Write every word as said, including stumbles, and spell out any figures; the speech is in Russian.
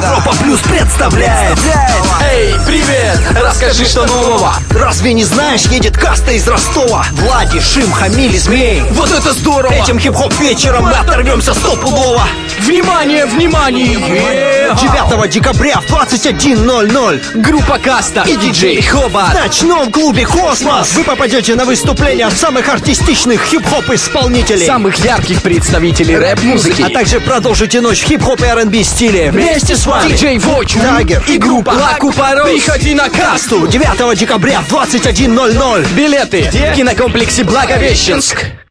Европа Плюс представляет. Эй, привет, расскажи, что нового. Разве не знаешь, едет каста из Ростова. Влади, Шим, Хамиль, Змей. Вот это здорово. Этим хип-хоп вечером мы оторвемся стопудово. Внимание, внимание. девятого декабря в двадцать один ноль ноль Группа Каста и диджей Хобот в ночном клубе «Космос» вы попадете на выступления самых артистичных хип-хоп исполнителей, самых ярких представителей рэп-музыки, а также продолжите ночь в хип-хоп и ар энд би стиле вместе с вами диджей Воч, Тайгер и группа Лакупарос. Приходи на Касту девятого декабря в двадцать один ноль ноль. Билеты в кинокомплексе Благовещенск.